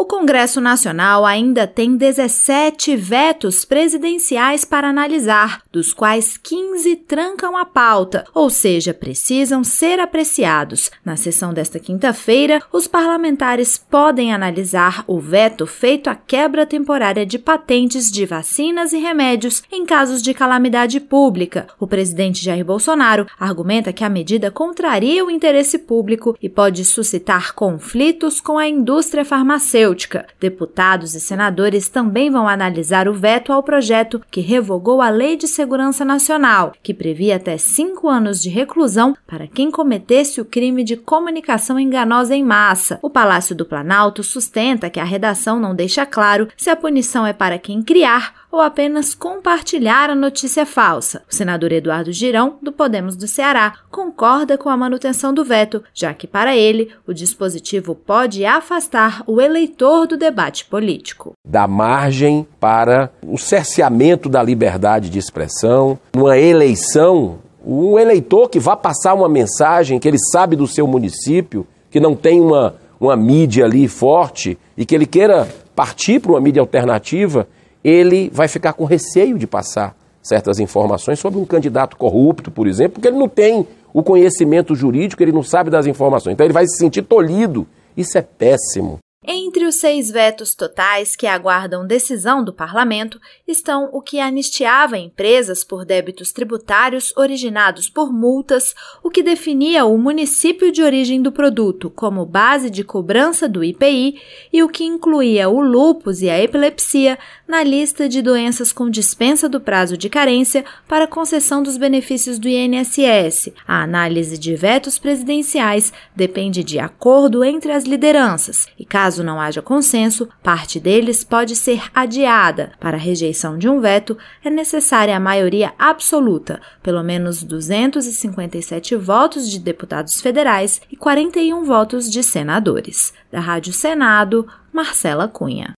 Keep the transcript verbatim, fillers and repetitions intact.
Congresso Nacional ainda tem dezessete vetos presidenciais para analisar, dos quais quinze trancam a pauta, ou seja, precisam ser apreciados. Na sessão desta quinta-feira, os parlamentares podem analisar o veto feito à quebra temporária de patentes de vacinas e remédios em casos de calamidade pública. O presidente Jair Bolsonaro argumenta que a medida contraria o interesse público e pode suscitar conflitos com a indústria farmacêutica. Deputados e senadores também vão analisar o veto ao projeto que revogou a Lei de Segurança Nacional, que previa até cinco anos de reclusão para quem cometesse o crime de comunicação enganosa em massa. O Palácio do Planalto sustenta que a redação não deixa claro se a punição é para quem criar ou apenas compartilhar a notícia falsa. O senador Eduardo Girão, do Podemos do Ceará, concorda com a manutenção do veto, já que, para ele, o dispositivo pode afastar o eleitor do debate político. Dá margem para o cerceamento da liberdade de expressão, uma eleição, um eleitor que vá passar uma mensagem que ele sabe do seu município, que não tem uma, uma mídia ali forte e que ele queira partir para uma mídia alternativa, ele vai ficar com receio de passar certas informações sobre um candidato corrupto, por exemplo, porque ele não tem o conhecimento jurídico, ele não sabe das informações. Então ele vai se sentir tolhido. Isso é péssimo. Entre os seis vetos totais que aguardam decisão do parlamento estão o que anistiava empresas por débitos tributários originados por multas, o que definia o município de origem do produto como base de cobrança do I P I e o que incluía o lúpus e a epilepsia na lista de doenças com dispensa do prazo de carência para concessão dos benefícios do I N S S. A análise de vetos presidenciais depende de acordo entre as lideranças e, caso Caso não haja consenso, parte deles pode ser adiada. Para a rejeição de um veto, é necessária a maioria absoluta, pelo menos duzentos e cinquenta e sete votos de deputados federais e quarenta e um votos de senadores. Da Rádio Senado, Marcela Cunha.